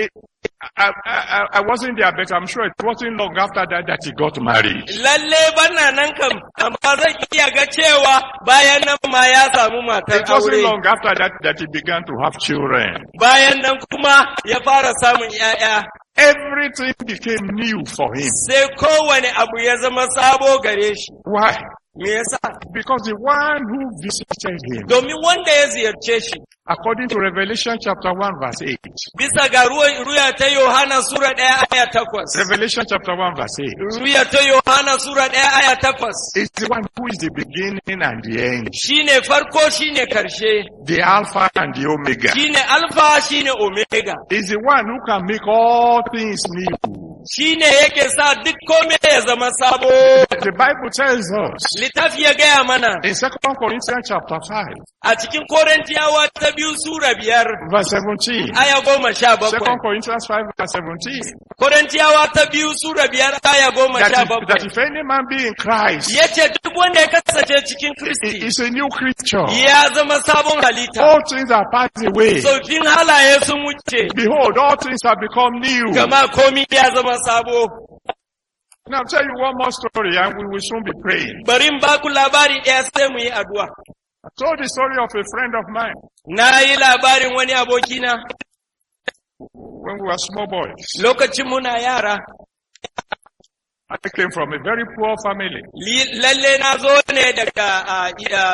I wasn't there, but I'm sure it wasn't long after that he got married. Lalle bana nan kam, amma zan iya ga cewa bayan nan ma ya samu matar It wasn't aure. long after that he began to have children. Bayan nan kuma ya fara samun ‘ya'ya. Everything became new for him. Sai kowane abu ya zama sabo gare shi. Why? Me yasa? Because the one who visited him, Domin wanda ya ziyarce shi, according to Revelation chapter 1 verse 8, bisa ga ruya ta Yohana Sura 1 aya 8. Revelation chapter 1 verse 8, Ruya ta Yohana Sura 1 aya 8. is the one who is the beginning and the end, Shine farko shine karshe, the Alpha and the Omega. shine Alpha shine Omega. Is the one who can make all things new. Shine yake sa duk komai ya zama sabo. The Bible tells us Littafi ya gaya mana in 2 Corinthians chapter 5 a cikin Korintiyawa ta 2 Sura 5 verse 17. aya 17. 2 Corinthians 5 verse 17. Korintiyawa ta 2 Sura 5 aya That 17. if any man be in Christ, Yace duk wanda ya kasance cikin he Kristi is a new creature. ya zama sabon halitta. All things are passed away. Saufin halaye sun wuce, Behold, all things have become new. gama komi ya zama sabo. Now I'll tell you one more story and we will soon be praying. Bari in baku labari ɗaya sai mu yi addu'a. I told the story of a friend of mine Na yi labarin wani abokina when we were small boys. lokacin muna yara. I came from a very poor family. Lalle na zo ne daga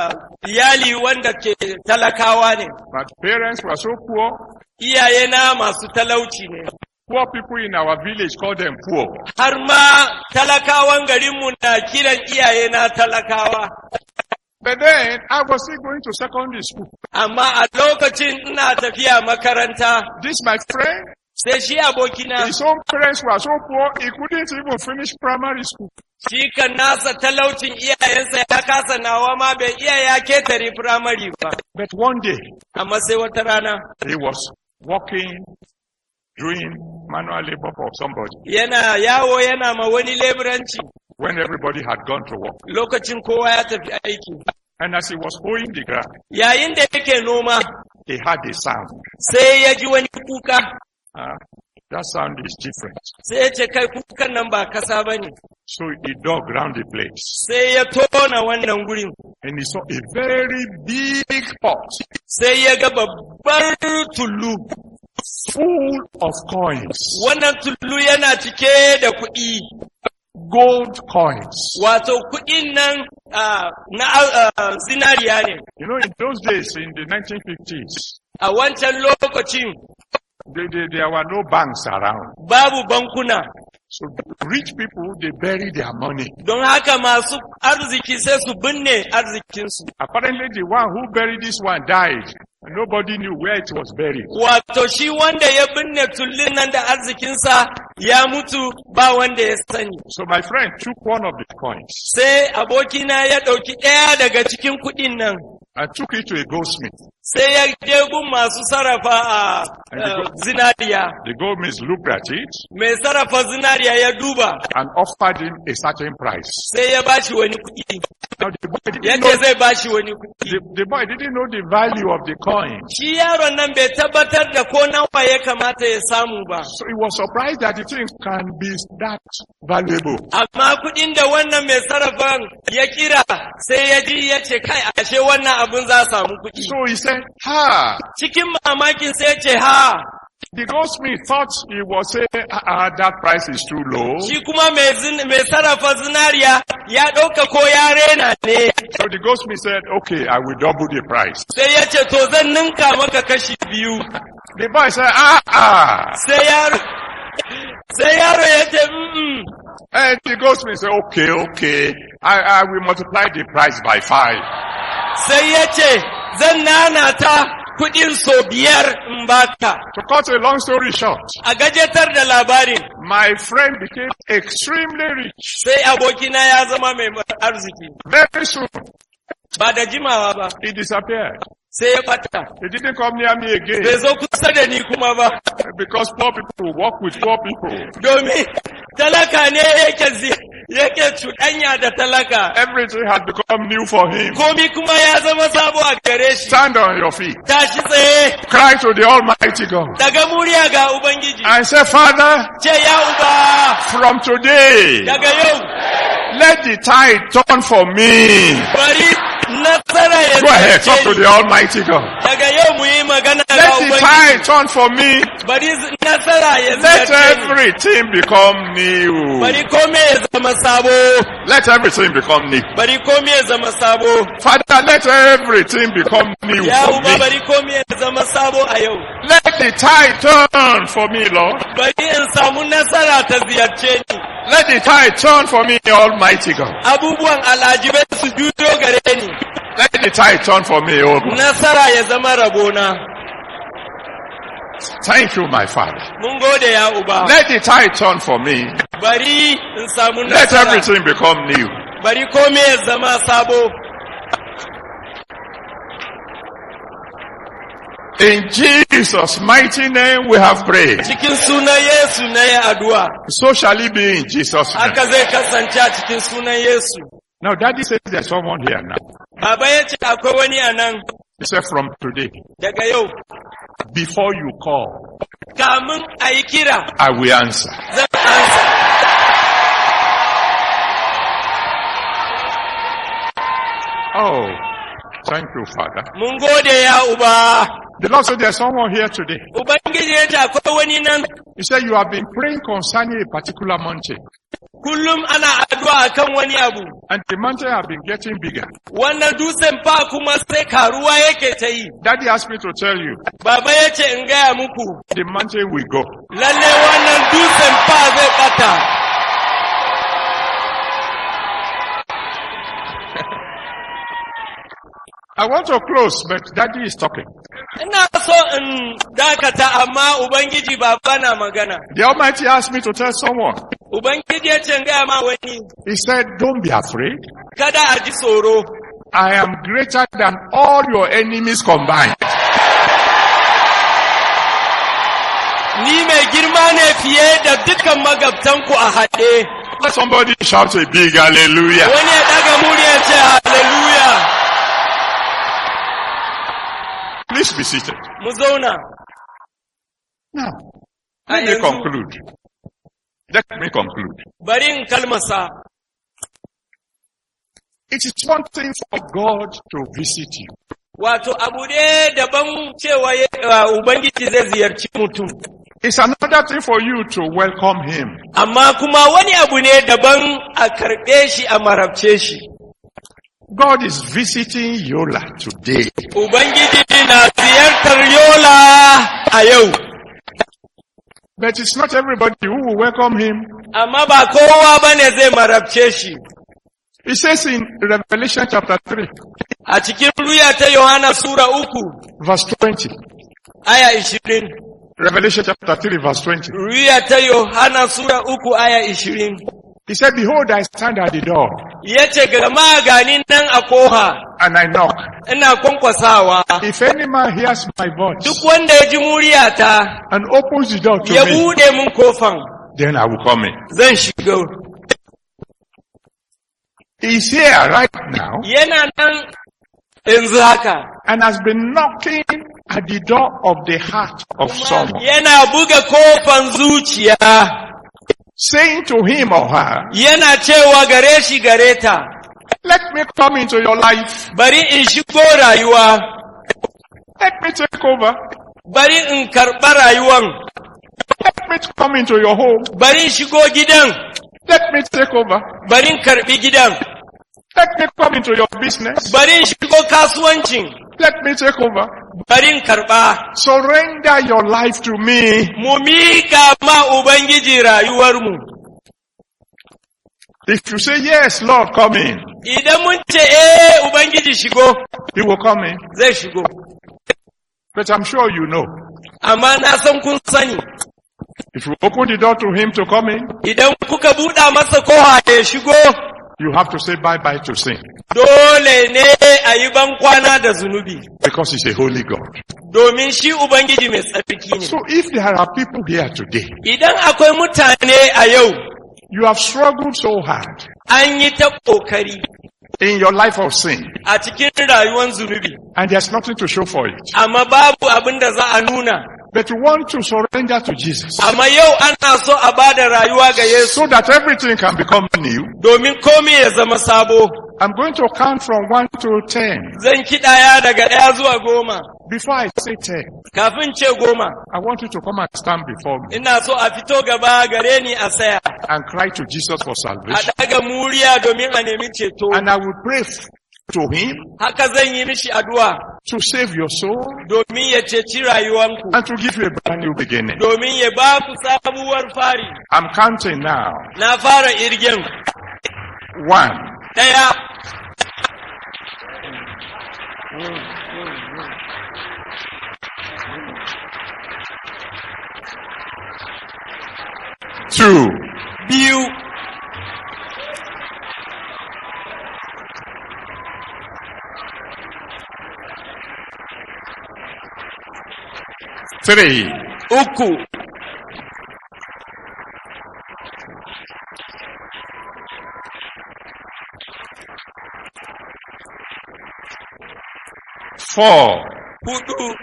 iyali wanda ke talakawa ne. My parents were so poor. Iyayena masu talauci ne. Poor people in our village call them poor. Har ma talakawan garinmu na kiran iyayena talakawa. But then I was still going to secondary school. Amma a lokacin ina tafiya makaranta, This my friend, sai shi abokina, his own parents were so poor he couldn't even finish primary school. shi kan nasa talaucin iyayensa ya kasa nawa ma bai iya ya ketare firamare ba. But one day Amma sai wata rana he was working, doing manual labor for somebody yana yawo yana ma wani leburanci when everybody had gone to work. lokacin kowa ya tafi aiki. And as he was hoeing the ground, Yayin da yake noma, he had a sound. sai ya ji wani kuka, That sound is different. sai ya ce kai kukan nan ba kasa ba ne. So he dug around the place Sai ya tona wannan gurin, and he saw a very big pot sai ya ga babbar tullu. full of coins, Wannan tullu yana cike da kuɗi, gold coins. wato kuɗin nan na zinariya ne. You know, in those days, in the 1950s, A wancan lokacin there were no banks around. babu bankuna, So rich people, they bury their money. don haka masu arziki sai su binne arzikinsu. Apparently the one who buried this one died. And nobody knew where it was buried. Wato shi wanda ya binne tullin nan da arzikinsa ya mutu ba wanda ya sani. So my friend took one of the coins Sai abokina ya ɗauki ɗaya daga cikin kuɗin nan, and took it to a goldsmith. sai ya je gun masu sarrafa a zinariya. The goldsmith looked at it Mai sarrafa zinariya ya duba, and offered him a certain price. sai ya bashi wani kuɗi. Now the boy didn't Yadda know, zai bashi wani kuɗi. the boy didn't know the value of the coin. Shi yaron nan bai tabbatar da ko nawa ya kamata ya samu ba. So he was surprised that the thing can be that valuable. Amma kuɗin da wannan mai sarrafan ya kira sai ya ji ya ce kai ashe wannan abun za samu kuɗi. So he said, ha! Cikin mamakin sai ya ce ha, The goldsmith thought he was saying, that price is too low. shi kuma mai sarrafa zinariya ya ɗauka ko ya rena ne. So the goldsmith said, okay, I will double the price. Sai ya ce to zan ninka maka kashi biyu. The boy said, Sai yaro ya ce, And he goes to me and says, okay, I will multiply the price by 5. sai ya ce, zan nanata kuɗin so 5 in baka. To cut a long story short, A gajetar da labarin, my friend became extremely rich sai abokina ya zama mai arziki. very soon. Ba da jimawa ba, He disappeared. sai ya ɓata. He didn't come near me Bai again zo kusa da ni kuma ba, because poor people walk with poor people. domin talaka ne yake cuɗanya da talaka. Everything had become new for him. Komi kuma ya zama sabo a gare shi. Stand on your feet. Tashi tsaye, Cry to the Almighty God daga murya ga Ubangiji. and say, Father, Ce ya Uba, from today, daga yau, let the tide turn for me. bari nasara ya Go ahead, talk to ziyarce ni. the Almighty God. Daga yau mu yi magana ga Let the Ubangiji. tide turn for me. Bari nasara ya Let ziyarce ni. everything become new. Bari kome ya zama sabo. Let everything become new. Bari kome ya zama sabo. Father, let everything become new Ya for Uba, me. bari kome ya zama sabo a yau. Let the tide turn for me, Lord. Bari in samu nasara ta ziyarce ni. Let the tide turn for me, Almighty God. Abubuwan al'ajibai su juyo gare ni. Let the tide turn for me, oh God. Nasara ya zama rabona. Thank you, my Father. Mun gode ya Uba. Let the tide turn for me. Bari in samu Let nasara. everything become new. Bari kome ya zama sabo. In Jesus' mighty name we have prayed. Cikin sunan Yesu na yi addu'a. So shall it be in Jesus' name. Haka zai kasance a cikin sunan Yesu. Now, Daddy says there's someone here now. Baba ya ce akwai wani a nan He said from today, daga yau. before you call, Kamun a yi kira, I will answer. zan ansa. Oh, thank you, Father. Mun gode ya Uba. The Lord said there's someone here today. Ubangiji ya ce akwai wani nan. He said you have been praying concerning a particular mountain, Kullum ana addu'a akan wani abu. and the mountain have been getting bigger. Wannan dutsen fa kuma sai karuwa yake ta yi. Daddy asked me to tell you, Baba ya ce in gaya muku, the mountain will go. lalle wannan dutsen fa zai bata. I want to close, but Daddy is talking. Ina so in dakata amma Ubangiji baba na magana. The Almighty asked me to tell someone. Ubangiji ya ce in gaya ma wani, He said, don't be afraid. kada a ji tsoro. I am greater than all your enemies combined. Ni mai girma ne fiye da dukkan magabtanku a haɗe. Let somebody shout a big hallelujah. Wani ya ɗaga murya ce hallelujah. Please be seated. Mu zauna. Now, A let me yanzu, conclude. Let me conclude. bari in kalmasa. It is one thing for God to visit you. Wato abu ne daban cewa Ubangiji zai ziyarci mutum. It's another thing for you to welcome Him. Amma kuma wani abu ne daban a karɓe shi a marabce shi. God is visiting Yola today. Ubangiji na ziyartar Yola a yau. But it's not everybody who will welcome Him. Amma ba kowa bane zai marabce shi. It says in Revelation chapter 3, A cikin ruya ta Yohana Sura 3, verse 20. aya 20. Revelation chapter 3, verse 20. Ruya ta Yohana Sura 3, aya 20. He said, behold, I stand at the door Yace gama gani nan a koha, and I knock. ina kwankwasawa. If any man hears my voice Duk wanda ya ji muryata, and opens the door to ya me, bude mun kofan, then I will come in. zan shiga. He's here right now Yana nan yanzu haka. and has been knocking at the door of the heart of someone, Yana buga kofan zuciya. saying to him or her, Yana cewa gare shi gare ta, let me come into your life. bari in shigo rayuwa, Let me take over. bari in karɓa rayuwan, Let me come into your home. bari in shigo gidan, Let me take over. bari in karɓi gidan. Let me come into your business. Bari in shigo kasuwancin. Let me take over. Bari in karɓa. Surrender your life to me. Mu miƙa ma Ubangiji rayuwarmu. If you say, yes, Lord, come in, Idan mun ce, Ubangiji shigo, he will come in. zai shigo. But I'm sure you know, Amma na san kun sani, if you open the door to him to come in, idan kuka buɗa masa koha ya shigo, you have to say bye-bye to sin. dole ne a yi ban kwana da zunubi. Because he's a holy God. Domin shi Ubangiji mai tsarki ne. So if there are people here today, Idan akwai mutane a yau, you have struggled so hard an yi ta ƙoƙari in your life of sin, a cikin rayuwar zunubi, and there's nothing to show for it. amma babu abin da za a nuna. But you want to surrender to Jesus Amma yau ana so a bada rayuwa ga Yesu so that everything can become new. domin komai ya zama sabo. I'm going to count from 1 to 10. Zan kiɗaya daga 1 zuwa 10. Before I say 10, Kafin ce 10, I want you to come and stand before me ina so a fito gaba gare ni a saya. and cry to Jesus for A salvation. daga muriya domin a nemi ceto. And I will pray to him Haka zan yi mishi addu'a to save your soul domin ya ceci rayuwanku. and to give you a brand new beginning. Domin ya ba ku sabuwar fari. I'm counting now. Na fara irgen. 1, 1. 2, 2. 3, 3. 4, 4.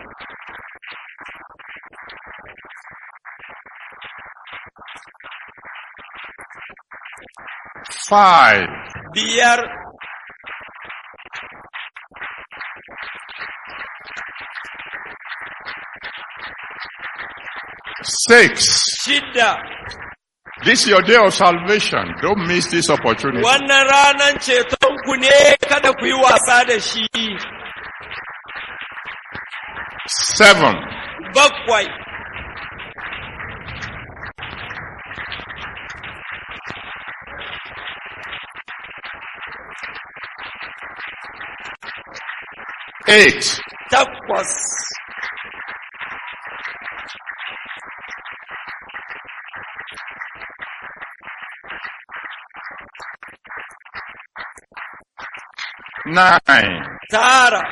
5, 5. 6. 6. This is your day of salvation. Don't miss this opportunity. Wannan ranan cetonku ne, kada ku yi wasa da shi. 7, 7. 8, 8. 9. 9.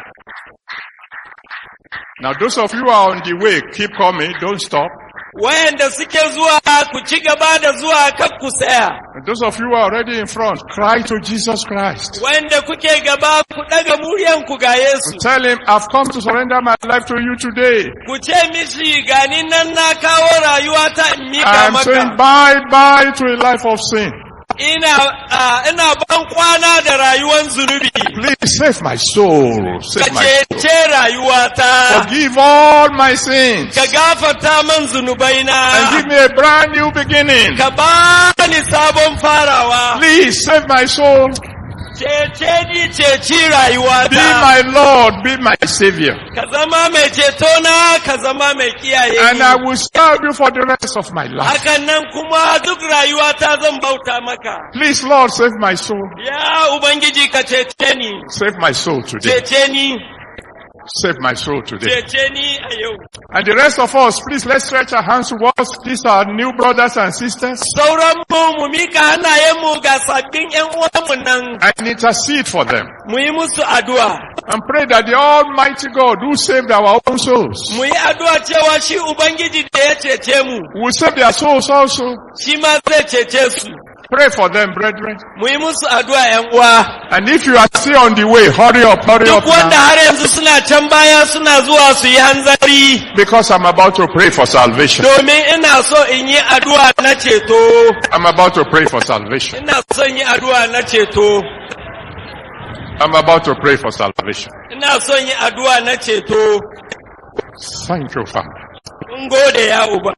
Now those of you who are on the way, keep coming, don't stop. Wayanda suke zuwa ku ci gaba da zuwa kar ku tsaya. And those of you who are already in front, cry to Jesus Christ. Wayanda kuke gaba ku daga muryanku ga Yesu. Tell him, I've come to surrender my life to you today. Ku ce mishi gani nan na kawo rayuwata in mika I'm saying maka. bye to a life of sin. Ina ban kwana da rayuwar zunubi. Please save my soul. Save my Ka soul. cece rayuwata. Forgive all my sins. Ka gafarta man zunubaina. And give me a brand new beginning. Ka bani sabon farawa. Please save my soul. Cece ni ceci rayuwata. Be my Lord. Be my Savior. Ka zama mai cetona, ka zama mai kiyaye And ni. I will serve you for the rest of my life. Hakan nan kuma duk rayuwata zan bauta maka. Please, Lord, save my soul. Ya Ubangiji ka cece ni. Save my soul today. Cece ni. Save my soul today. Cece ni a yau. And the rest of us, please, let's stretch our hands towards these are new brothers and sisters Sauran mu mika hannayenmu ga sabbin ƴan uwanmu nan. and intercede for them. Mu yi musu addu'a. And pray that the Almighty God who saved our own souls Mu yi addu'a cewa shi Ubangiji da ya cece mu, will save their souls also. shi ma zai cece su. Pray for them, brethren. Mu yi musu addu'a ƴan uwa. And if you are still on the way, hurry up Duk wanda now. har yanzu suna can baya suna zuwa su yi hanzari. Because I'm about to pray for salvation. Domin ina so in yi addu'a na ceto. I'm about to pray for salvation. Ina son yi addu'a na ceto. I'm about to pray for salvation. Ina son yi addu'a na ceto. Thank you, Father. Mun gode ya Uba.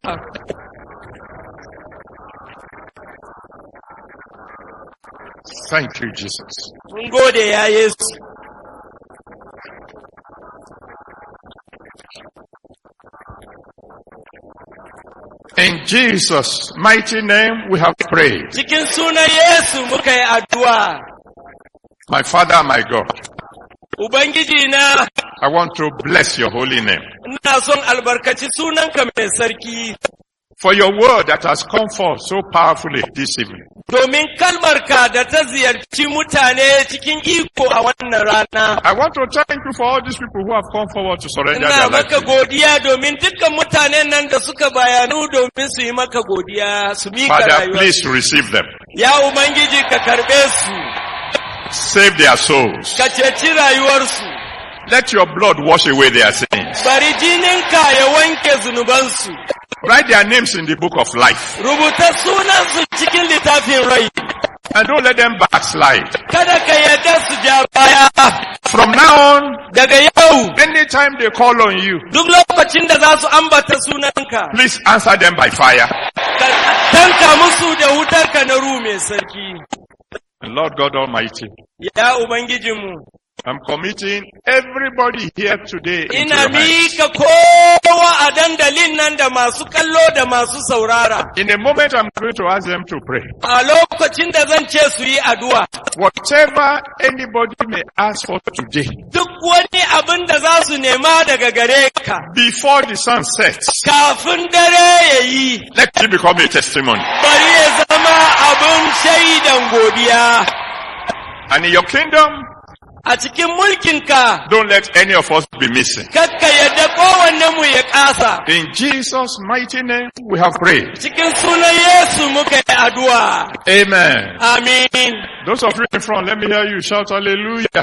Thank you, Jesus. Mun gode ya Yesu. In Jesus' mighty name we have prayed. Cikin sunan Yesu muka yi addu'a. My Father, my God, Ubangiji na, I want to bless your holy name ina son albarkaci sunanka mai sarki, for your word that has come forth so powerfully this evening. domin kalmarka da ta ziyarci mutane cikin iko a wannan rana. I want to thank you for all these people who have come forward to surrender Ina their lives maka to you. godiya domin dukkan mutanen nan da suka bayanu domin su yi maka godiya, su mika Father, rayuwa. please receive them. Ya Ubangiji ka karɓe su, Save their souls. ka ceci rayuwarsu. Let your blood wash away their sins. Bari jininka ya wanke zunubansu. Write their names in the book of life. Rubuta sunansu cikin littafin rai. And don't let them backslide. Kada ka yarda su ja baya. From now on, Daga yau, anytime they call on you, duk lokacin da za su ambata sunanka, please answer them by fire. ka tanka musu da wutarka na ruhu mai sarki. And Lord God Almighty, Ya Ubangijinmu, I'm committing everybody here today into ina your hands. mika kowa a dandalin nan da masu kallo da masu saurara. In a moment, I'm going to ask them to pray. A lokacin da zan ce su yi addu'a, Whatever anybody may ask for today, duk wani abin da za su nema daga gare ka, before the sun sets, kafin dare ya yi, let it become a testimony. bari ya zama abin shaidan godiya. And in your kingdom, A cikin mulkinka, don't let any of us be missing. kakka yadda kowannenmu ya ƙasa. In Jesus' mighty name, we have prayed. Cikin sunan Yesu muka yi addu'a. Amen. Amin. Those of you in front, let me hear you shout hallelujah.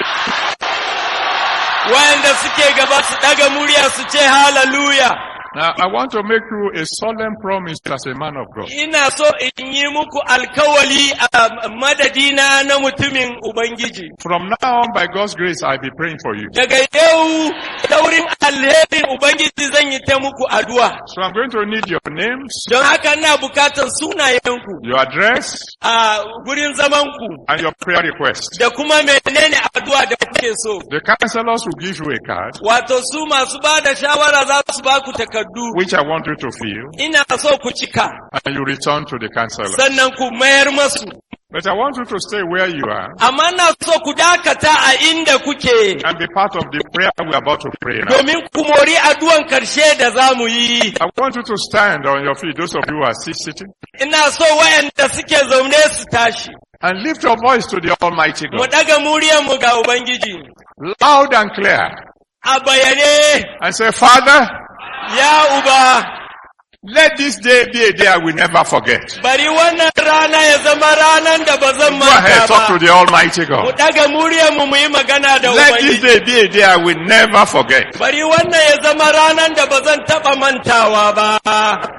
Wayanda suke gaba su daga murya su ce hallelujah. Now, I want to make you a solemn promise as a man of God. Ina so in yi muku alkawali a madadina na mutumin Ubangiji. From now on, by God's grace, I'll be praying for you. Daga yau, daurin alherin Ubangiji zan yi ta muku addu'a. So I'm going to need your names, Don haka ina bukatar sunayenku your address, a gurin zamanku and your prayer request. da kuma menene addu'a da kuke so. The counselors will give you a card, Wato su masu ba da shawara za su ba ku takardu. which I want you to fill, Ina so ku cika, and you return to the counselor. sannan ku mayar masu. But I want you to stay where you are Amma na so ku dakata a inda kuke, and be part of the prayer we're about to pray now. domin ku mori addu'an karshe da za mu yi. I want you to stand on your feet, those of you who are still sitting, Ina so wayanda suke zaune su tashi. and lift your voice to the Almighty Mu God, daga muryarmu ga Ubangiji. loud and clear, A bayane, and say, Father, ya Uba, let this day be a day I will never forget. bari wannan rana ya zama ranan da ba zan Go ahead, manta talk to ba. the Almighty Mu God. daga muryarmu mu yi magana da Let this Ubangiji. day be a day I will never forget. Bari wannan ya zama ranan da ba zan taɓa mantawa ba.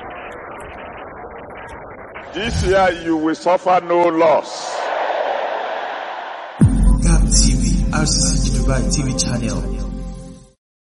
This year you will suffer no loss. GAP TV, RCC Dubai TV channel.